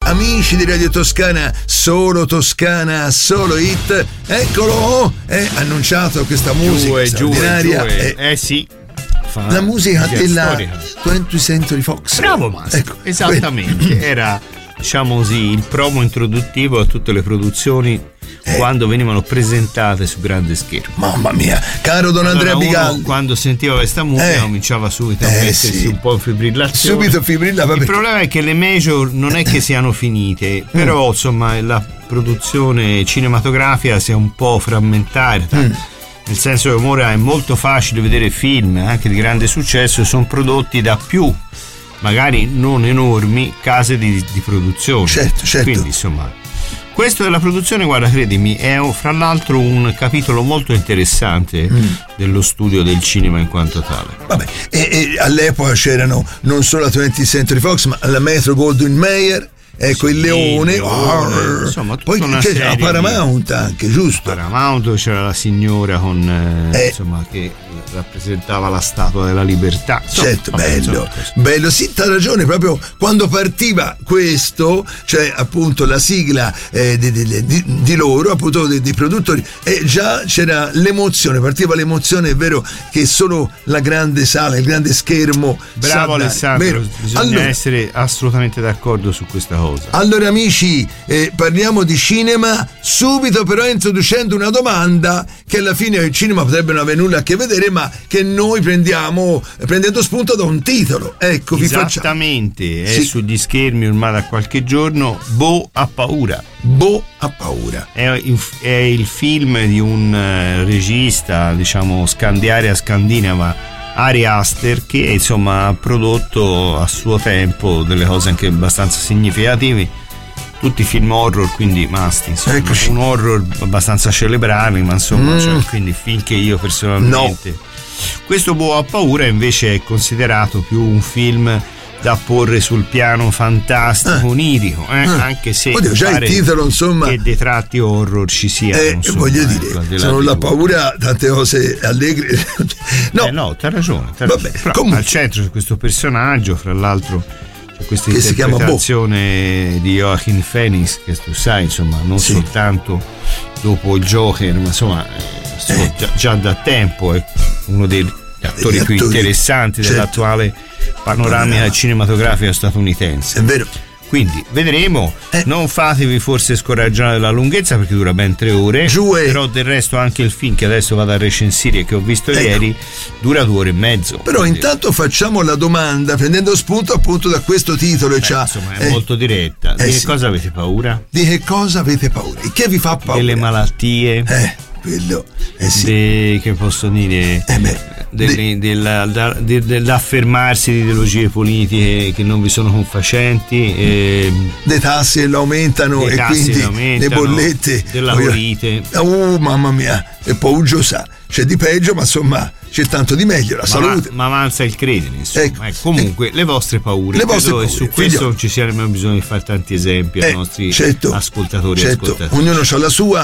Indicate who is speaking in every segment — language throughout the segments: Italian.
Speaker 1: amici di Radio Toscana, solo Toscana, solo hit. Eccolo, è annunciato questa musica straordinaria.
Speaker 2: Sì.
Speaker 1: La musica della 20th Century Fox.
Speaker 2: Bravo Massimo,
Speaker 1: ecco,
Speaker 2: esattamente. Era, diciamo così, il promo introduttivo a tutte le produzioni quando venivano presentate su grande schermo.
Speaker 1: Mamma mia, caro Don Andrea Bigaldi,
Speaker 2: quando sentiva questa musica cominciava subito a mettersi un po' in fibrillazione.
Speaker 1: Subito fibrillava.
Speaker 2: Il problema è che le major non è che siano finite, però insomma la produzione cinematografica si è un po' frammentata. Nel senso che ora è molto facile vedere film anche di grande successo, sono prodotti da più, magari non enormi, case di produzione.
Speaker 1: Certo.
Speaker 2: Quindi insomma, questo della produzione, guarda, credimi, è fra l'altro un capitolo molto interessante dello studio del cinema in quanto tale.
Speaker 1: Vabbè, e all'epoca c'erano non solo la 20th Century Fox, ma la Metro-Goldwyn-Mayer. Ecco, il leone.
Speaker 2: Insomma,
Speaker 1: poi c'era la Paramount anche, giusto?
Speaker 2: Paramount, c'era la signora con insomma, che rappresentava la Statua della Libertà.
Speaker 1: Certo, bello, sì, t'ha ragione, proprio quando partiva questo, cioè appunto la sigla di loro, appunto dei produttori, e già c'era l'emozione, partiva l'emozione, è vero che solo la grande sala, il grande schermo.
Speaker 2: Bravo Alessandro, bisogna essere assolutamente d'accordo su questa cosa.
Speaker 1: Allora amici, parliamo di cinema subito, però introducendo una domanda che alla fine il cinema potrebbe non avere nulla a che vedere, ma che noi prendendo spunto da un titolo. Ecco,
Speaker 2: esattamente, è sugli schermi ormai da qualche giorno. Bo ha paura.
Speaker 1: Bo ha paura.
Speaker 2: È il film di un regista, diciamo, area scandinava, Ari Aster, che insomma ha prodotto a suo tempo delle cose anche abbastanza significative, tutti film horror, quindi masti, insomma. Eccoci. Un horror abbastanza celebrabile, ma insomma quindi film che io personalmente Questo Bo ha paura invece è considerato più un film da porre sul piano fantastico, onirico, anche se
Speaker 1: oddio, già il titolo, insomma,
Speaker 2: che dei tratti horror ci siano,
Speaker 1: voglio dire, sono la paura, tante cose allegre.
Speaker 2: No, t'ha ragione.
Speaker 1: Vabbè,
Speaker 2: comunque, al centro c'è questo personaggio, fra l'altro c'è questa interpretazione di Joaquin Phoenix, che tu sai, insomma, non soltanto dopo il Joker, ma insomma già da tempo è uno degli attori più interessanti dell'attuale panoramica cinematografica statunitense.
Speaker 1: È vero.
Speaker 2: Quindi vedremo, non fatevi forse scoraggiare dalla lunghezza perché dura ben 3 ore, però del resto anche il film che adesso vado a recensire, che ho visto ieri, dura 2 ore e mezzo.
Speaker 1: Però intanto facciamo la domanda prendendo spunto appunto da questo titolo.
Speaker 2: Insomma è molto diretta. Di che cosa avete paura?
Speaker 1: Di che cosa avete paura? Che vi fa paura?
Speaker 2: Delle malattie?
Speaker 1: Quello
Speaker 2: che posso dire, dell'affermarsi di ideologie politiche che non vi sono confacenti,
Speaker 1: le tasse lo aumentano e quindi le bollette
Speaker 2: della polite.
Speaker 1: Mamma mia, e poi sa, c'è di peggio, ma insomma c'è tanto di meglio, la salute.
Speaker 2: Ma avanza il credine, insomma. Comunque le vostre paure, e su questo non ci sarebbe bisogno di fare tanti esempi ai nostri ascoltatori e ascoltatrici.
Speaker 1: Ognuno ha la sua,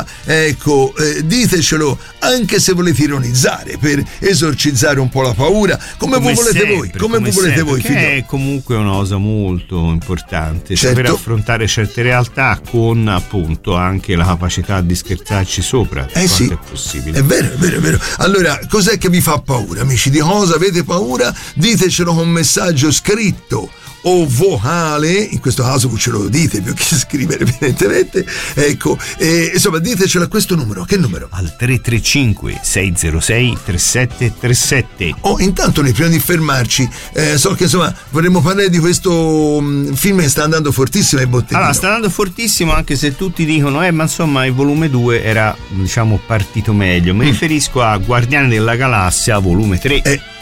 Speaker 1: ditecelo anche se volete ironizzare, per esorcizzare un po' la paura, come voi volete voi,
Speaker 2: che è comunque una cosa molto importante, saper affrontare certe realtà con appunto anche la capacità di scherzarci sopra, quanto è possibile.
Speaker 1: È vero. Allora, cos'è che vi fa paura, amici? Di cosa avete paura? Ditecelo con messaggio scritto o vocale, in questo caso ce lo dite più che scrivere evidentemente, insomma ditecelo a questo numero. Che numero?
Speaker 2: Al 335 606 3737.
Speaker 1: Intanto noi prima di fermarci, so che insomma vorremmo parlare di questo film che sta andando fortissimo ai botteghini.
Speaker 2: Allora, sta andando fortissimo, anche se tutti dicono ma insomma il volume 2 era, diciamo, partito meglio. Mi riferisco a Guardiani della Galassia volume 3.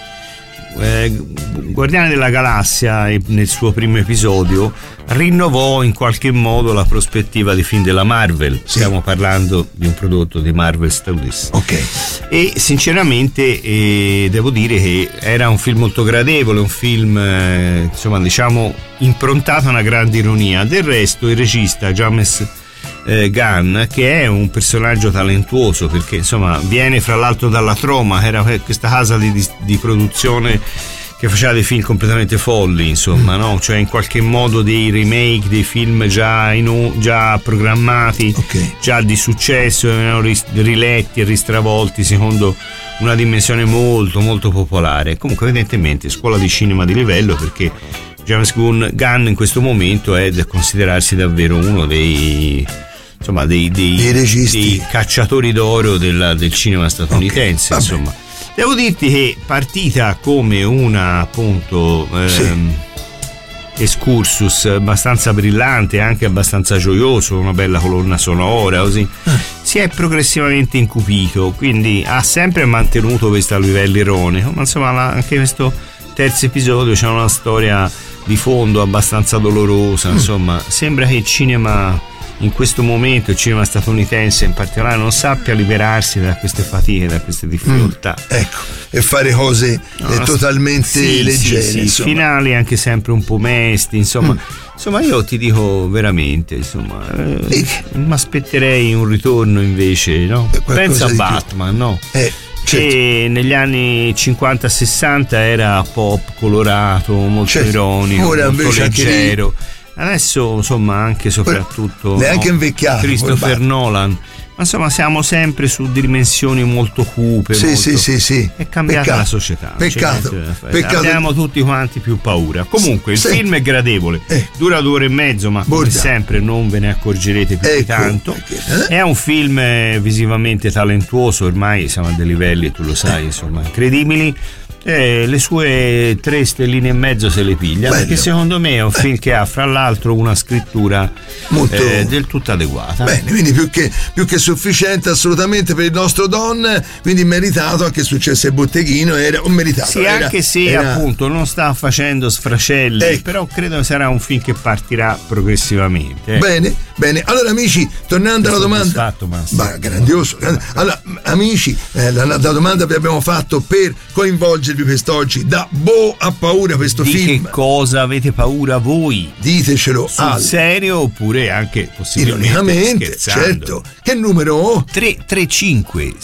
Speaker 2: Guardiani della Galassia nel suo primo episodio rinnovò in qualche modo la prospettiva di film della Marvel. Stiamo parlando di un prodotto di Marvel Studios, e sinceramente devo dire che era un film molto gradevole, un film insomma, diciamo, improntato a una grande ironia. Del resto il regista James Gunn, che è un personaggio talentuoso, perché insomma viene fra l'altro dalla Troma, era questa casa di produzione che che faceva dei film completamente folli, insomma, no? Cioè in qualche modo dei remake dei film già programmati, già di successo, erano riletti e ristravolti secondo una dimensione molto molto popolare. Comunque evidentemente scuola di cinema di livello, perché James Gunn in questo momento è da considerarsi davvero uno dei registi, dei cacciatori d'oro del cinema statunitense, insomma. Devo dirti che partita come una appunto excursus abbastanza brillante, anche abbastanza gioioso, una bella colonna sonora, così si è progressivamente incupito, quindi ha sempre mantenuto questo livello ironico, ma insomma anche questo terzo episodio c'è una storia di fondo abbastanza dolorosa, insomma. Sembra che il cinema in questo momento, il cinema statunitense in particolare, non sappia liberarsi da queste fatiche, da queste difficoltà,
Speaker 1: ecco, e fare cose totalmente leggere,
Speaker 2: finali anche sempre un po' mesti, insomma. Insomma, io ti dico veramente, insomma, mi aspetterei un ritorno invece, no? Pensa a Batman, no? Che negli anni 50-60 era pop colorato, molto ironico, molto leggero. Adesso insomma anche soprattutto
Speaker 1: neanche invecchiato
Speaker 2: Christopher Nolan, ma insomma siamo sempre su dimensioni molto cupe.
Speaker 1: Sì.
Speaker 2: È cambiata la società.
Speaker 1: Peccato.
Speaker 2: Abbiamo tutti quanti più paura. Comunque il film è gradevole, dura 2 ore e mezzo, ma come sempre non ve ne accorgerete più di tanto. È un film visivamente talentuoso, ormai siamo a dei livelli, tu lo sai, insomma, incredibili. Le sue 3 stelline e mezzo se le piglia, perché secondo me è un film che ha fra l'altro una scrittura molto del tutto adeguata.
Speaker 1: Bene, quindi più che sufficiente assolutamente per il nostro Don, quindi meritato. Anche successo il botteghino, era un meritato.
Speaker 2: Sì, anche se appunto non sta facendo sfracelli, però credo sarà un film che partirà progressivamente.
Speaker 1: Bene, allora amici, tornando alla domanda, grandioso. Allora amici, la domanda che abbiamo fatto per coinvolgervi quest'oggi, da boh a paura questo film.
Speaker 2: Di che cosa avete paura voi?
Speaker 1: Ditecelo
Speaker 2: sul serio oppure anche possibilmente
Speaker 1: ironicamente, certo. Che numero?
Speaker 2: 335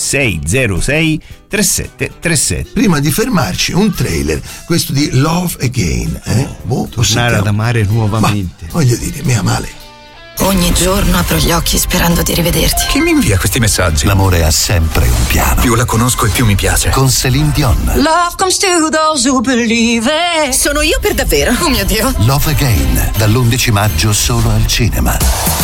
Speaker 2: 606 3737.
Speaker 1: Prima di fermarci, un trailer, questo di Love Again,
Speaker 2: tornare ad amare nuovamente.
Speaker 1: Ma, voglio dire, mi male.
Speaker 3: Ogni giorno apro gli occhi sperando di rivederti.
Speaker 4: Chi mi invia questi messaggi?
Speaker 5: L'amore ha sempre un piano.
Speaker 4: Più la conosco e più mi piace.
Speaker 5: Con Céline Dion.
Speaker 3: Love comes to those who believe it. Sono io per davvero? Oh mio Dio.
Speaker 5: Love Again, dall'11 maggio solo al cinema.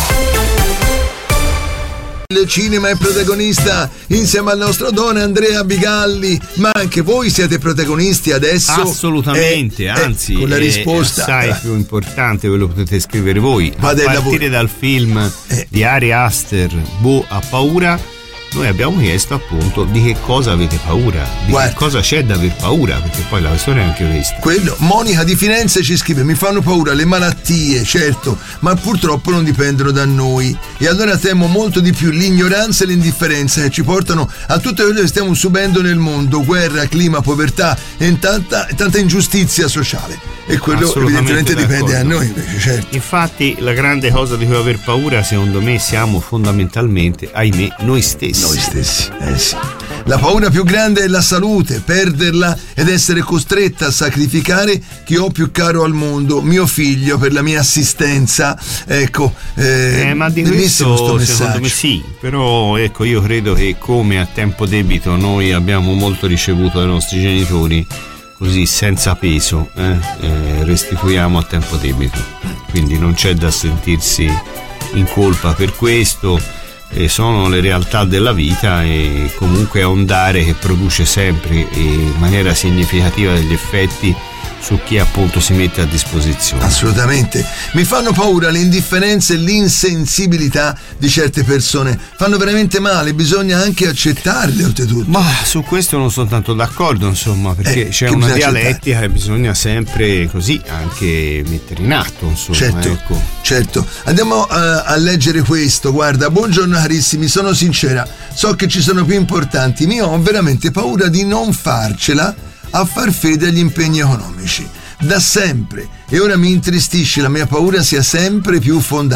Speaker 1: Il cinema è protagonista insieme al nostro Don Andrea Bigalli, ma anche voi siete protagonisti adesso.
Speaker 2: Assolutamente, anzi,
Speaker 1: con la risposta
Speaker 2: assai più importante, ve lo potete scrivere voi. A partire dal film di Ari Aster, Boh ha paura. Noi abbiamo chiesto appunto di che cosa avete paura, che cosa c'è da aver paura, perché poi la questione è anche questa.
Speaker 1: Monica di Firenze ci scrive: mi fanno paura le malattie, certo, ma purtroppo non dipendono da noi, e allora temo molto di più l'ignoranza e l'indifferenza che ci portano a tutto quello che stiamo subendo nel mondo: guerra, clima, povertà e tanta ingiustizia sociale. E quello evidentemente dipende da noi invece, certo.
Speaker 2: Infatti la grande cosa di cui aver paura, secondo me, siamo fondamentalmente, ahimè, noi stessi.
Speaker 1: Sì. La paura più grande è la salute, perderla ed essere costretta a sacrificare chi ho più caro al mondo, mio figlio, per la mia assistenza. Ecco,
Speaker 2: ma di questo secondo me sì, però ecco, io credo che come a tempo debito noi abbiamo molto ricevuto dai nostri genitori, così senza peso restituiamo a tempo debito, quindi non c'è da sentirsi in colpa per questo. Sono le realtà della vita, e comunque è un dare che produce sempre in maniera significativa degli effetti su chi appunto si mette a disposizione.
Speaker 1: Assolutamente. Mi fanno paura l'indifferenza e l'insensibilità di certe persone, fanno veramente male, bisogna anche accettarle oltretutto.
Speaker 2: Ma su questo non sono tanto d'accordo, insomma, perché c'è una dialettica che bisogna sempre così anche mettere in atto, insomma.
Speaker 1: Certo. Andiamo a leggere questo. Guarda, buongiorno carissimi, sono sincera, so che ci sono più importanti, mi ho veramente paura di non farcela a far fede agli impegni economici da sempre, e ora mi intristisce la mia paura sia sempre più fondata.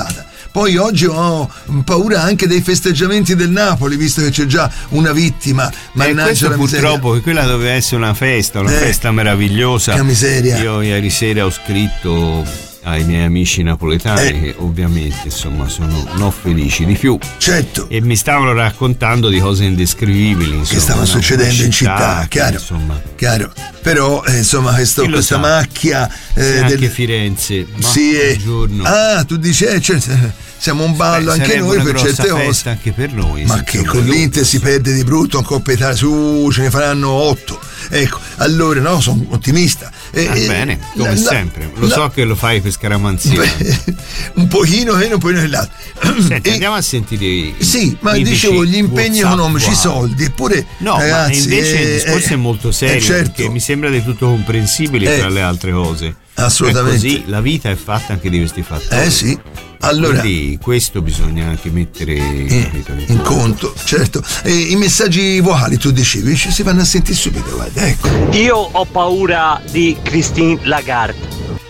Speaker 1: Poi oggi ho paura anche dei festeggiamenti del Napoli, visto che c'è già una vittima. Mannaggia la miseria.
Speaker 2: Purtroppo che quella doveva essere una festa meravigliosa.
Speaker 1: Che miseria.
Speaker 2: Io ieri sera ho scritto ai miei amici napoletani che ovviamente insomma sono non felici di più,
Speaker 1: certo,
Speaker 2: e mi stavano raccontando di cose indescrivibili, insomma,
Speaker 1: che stavano succedendo in città, chiaro,
Speaker 2: insomma.
Speaker 1: Chiaro. Però insomma questa macchia
Speaker 2: anche Firenze,
Speaker 1: sì,
Speaker 2: buongiorno.
Speaker 1: Tu dici siamo un ballo anche noi per certe cose,
Speaker 2: anche per noi,
Speaker 1: ma che con l'Inter si perde di brutto in Coppa Italia, ce ne faranno 8, ecco, allora no, sono ottimista.
Speaker 2: Bene, come sempre, lo so che lo fai per scaramanzia.
Speaker 1: Un pochino meno, un pochino dell'altro.
Speaker 2: Senti, andiamo a sentire.
Speaker 1: Sì, ma dicevo gli impegni economici, i soldi, eppure
Speaker 2: no, ragazzi, ma invece il discorso è molto serio,
Speaker 1: certo,
Speaker 2: perché mi sembra del tutto comprensibile tra le altre cose.
Speaker 1: Assolutamente.
Speaker 2: Così la vita è fatta anche di questi fattori.
Speaker 1: Sì. Allora,
Speaker 2: quindi questo bisogna anche mettere
Speaker 1: in conto, certo. I messaggi vocali, tu dicevi, si vanno a sentire subito, guarda, ecco.
Speaker 6: Io ho paura di Christine Lagarde.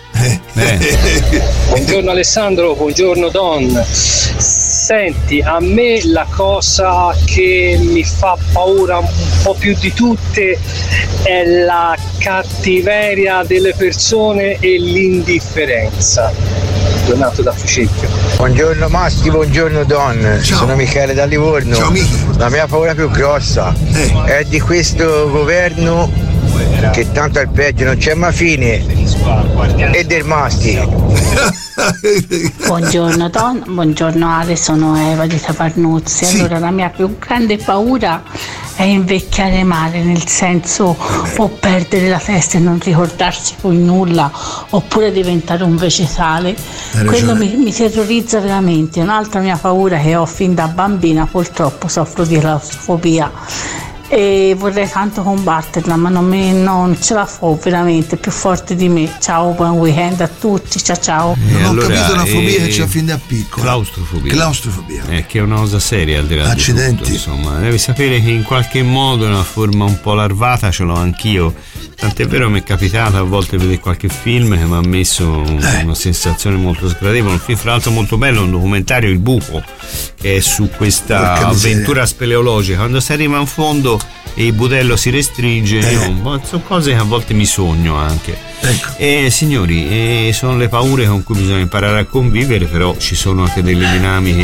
Speaker 7: Buongiorno Alessandro, buongiorno Don. Senti, a me la cosa che mi fa paura un po' più di tutte è la cattiveria delle persone e l'indifferenza. Donato da Fucecchio.
Speaker 8: Buongiorno Maschi, buongiorno Don.
Speaker 1: Ciao.
Speaker 8: Sono Michele da Livorno.
Speaker 1: Ciao Michi.
Speaker 8: La mia paura più grossa è di questo governo che tanto al peggio non c'è mai fine, e del Masti.
Speaker 9: Buongiorno Don, buongiorno Ale, sono Eva di Taparnuzzi.
Speaker 1: Sì.
Speaker 9: Allora, la mia più grande paura è invecchiare male, nel senso o perdere la testa e non ricordarsi poi nulla, oppure diventare un vegetale. Quello mi terrorizza veramente. Un'altra mia paura che ho fin da bambina, purtroppo soffro di claustrofobia e vorrei tanto combatterla, ma non ce la fo veramente, è più forte di me. Ciao, buon weekend a tutti, ciao.
Speaker 1: Non ho capito una fobia che c'è fin da piccolo. Claustrofobia.
Speaker 2: Che è una cosa seria, al di là
Speaker 1: accidenti
Speaker 2: di tutto, insomma, devi sapere che in qualche modo una forma un po' larvata ce l'ho anch'io. Tant'è vero che mi è capitato a volte vedere qualche film che mi ha messo una sensazione molto sgradevole. Un film fra l'altro molto bello, un documentario, Il buco, che è su questa avventura speleologica. Quando si arriva in fondo e il budello si restringe, sono cose che a volte mi sogno anche.
Speaker 1: Ecco.
Speaker 2: Signori, sono le paure con cui bisogna imparare a convivere, però ci sono anche delle dinamiche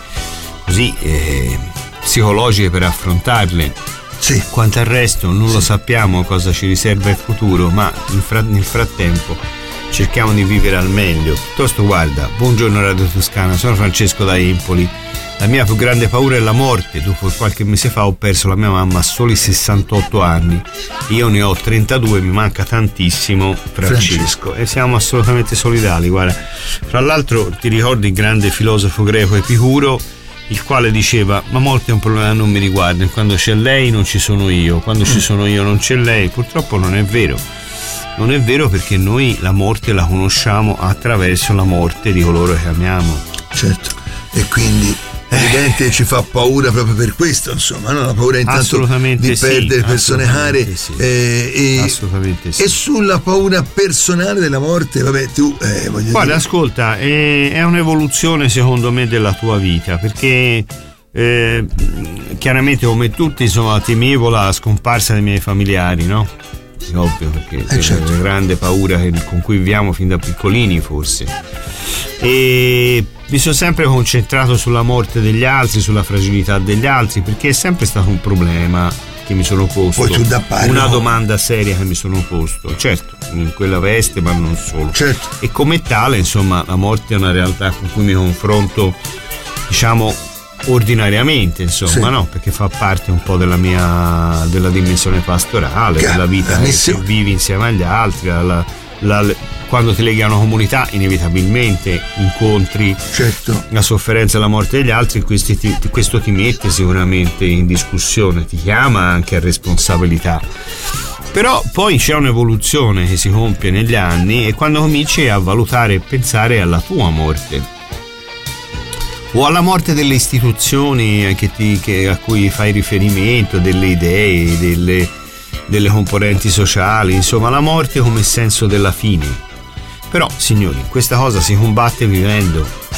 Speaker 2: psicologiche per affrontarle.
Speaker 1: Sì.
Speaker 2: Quanto al resto non lo sappiamo cosa ci riserva il futuro, ma nel frattempo cerchiamo di vivere al meglio. Piuttosto, guarda, buongiorno Radio Toscana, sono Francesco da Empoli. La mia più grande paura è la morte. Dopo qualche mese fa ho perso la mia mamma a soli 68 anni. Io ne ho 32, mi manca tantissimo, Francesco. E siamo assolutamente solidali, guarda. Fra l'altro ti ricordi il grande filosofo greco Epicuro, il quale diceva: ma morte è un problema che non mi riguarda, quando c'è lei non ci sono io, quando ci sono io non c'è lei. Purtroppo non è vero, perché noi la morte la conosciamo attraverso la morte di coloro che amiamo.
Speaker 1: Certo, e quindi è evidente che ci fa paura proprio per questo, insomma, no? La paura intanto di perdere persone care,
Speaker 2: assolutamente sì.
Speaker 1: E sulla paura personale della morte, vabbè, tu
Speaker 2: guarda, ascolta, è un'evoluzione secondo me della tua vita, perché chiaramente come tutti, insomma, temevo la scomparsa dei miei familiari, no? È ovvio, perché
Speaker 1: certo,
Speaker 2: è una grande paura con cui viviamo fin da piccolini, forse, e mi sono sempre concentrato sulla morte degli altri, sulla fragilità degli altri, perché è sempre stato un problema che mi sono posto, una domanda seria che mi sono posto, certo, in quella veste, ma non solo,
Speaker 1: certo.
Speaker 2: E come tale, insomma, la morte è una realtà con cui mi confronto, diciamo, ordinariamente, insomma, sì, no? Perché fa parte un po' della dimensione pastorale, della vita che vivi insieme agli altri, quando ti leghi a una comunità inevitabilmente incontri,
Speaker 1: certo,
Speaker 2: la sofferenza e la morte degli altri, questo ti mette sicuramente in discussione, ti chiama anche a responsabilità. Però poi c'è un'evoluzione che si compie negli anni, e quando cominci a valutare e pensare alla tua morte o alla morte delle istituzioni a cui fai riferimento, delle idee, delle componenti sociali, insomma la morte come senso della fine. Però, signori, questa cosa si combatte vivendo,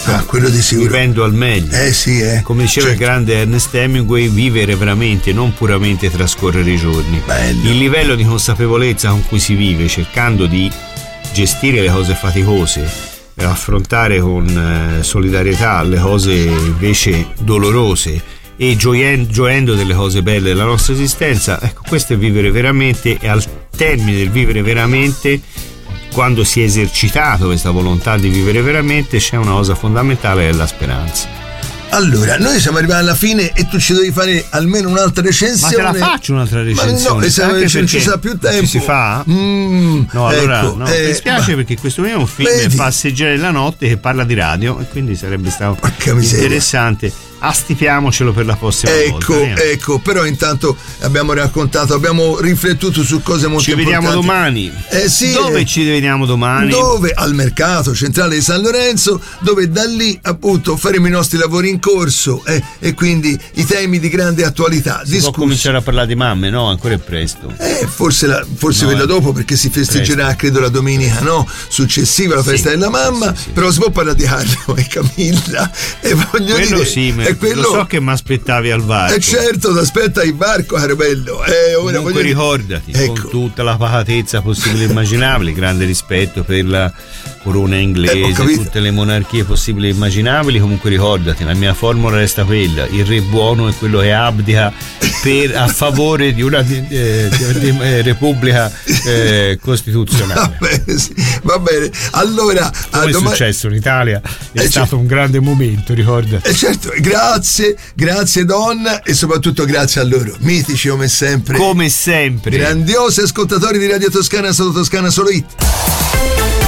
Speaker 1: quello di sicuro.
Speaker 2: Vivendo al meglio.
Speaker 1: Sì,
Speaker 2: come diceva il grande Ernest Hemingway, vivere veramente, non puramente trascorrere i giorni.
Speaker 1: Bello.
Speaker 2: Il livello di consapevolezza con cui si vive, cercando di gestire le cose faticose, affrontare con solidarietà le cose invece dolorose e gioendo delle cose belle della nostra esistenza, ecco, questo è vivere veramente. E al termine del vivere veramente, quando si è esercitato questa volontà di vivere veramente, c'è una cosa fondamentale, è la speranza.
Speaker 1: Allora, noi siamo arrivati alla fine e tu ci devi fare almeno un'altra recensione.
Speaker 2: Ma te la faccio un'altra recensione?
Speaker 1: Ma no, non ci sa più tempo.
Speaker 2: Ci si fa? No, allora
Speaker 1: ecco,
Speaker 2: no, mi spiace perché questo mio è un film Passeggeri della notte che parla di radio e quindi sarebbe stato interessante. Astipiamocelo per la prossima volta.
Speaker 1: Ecco, però intanto abbiamo raccontato, abbiamo riflettuto su cose molto importanti.
Speaker 2: Ci vediamo domani.
Speaker 1: Sì,
Speaker 2: dove ci vediamo domani?
Speaker 1: Dove? Al mercato centrale di San Lorenzo, dove da lì appunto faremo i nostri lavori in corso e quindi i temi di grande attualità.
Speaker 2: Si può cominciare a parlare di mamme, no? Ancora è presto.
Speaker 1: Forse quella dopo, perché si festeggerà presto. Credo la domenica successiva, la festa della mamma, sì. Però si può parlare di Carlo e Camilla e voglio
Speaker 2: quello
Speaker 1: dire
Speaker 2: sì, lo so che mi aspettavi al varco.
Speaker 1: Certo, ti aspetta il varco, caro bello. Ora
Speaker 2: comunque ricordati, con tutta la pacatezza possibile e immaginabile, grande rispetto per la corona inglese, tutte le monarchie possibili e immaginabili, comunque ricordati, la mia formula resta quella: il re buono è quello che abdica a favore di una repubblica costituzionale.
Speaker 1: Va bene. Allora,
Speaker 2: come è successo in Italia è stato un grande momento, ricorda.
Speaker 1: Certo, grazie Don, e soprattutto grazie a loro, mitici come sempre,
Speaker 2: grandiosi ascoltatori di Radio Toscana, Solo Toscana, Solo Hit.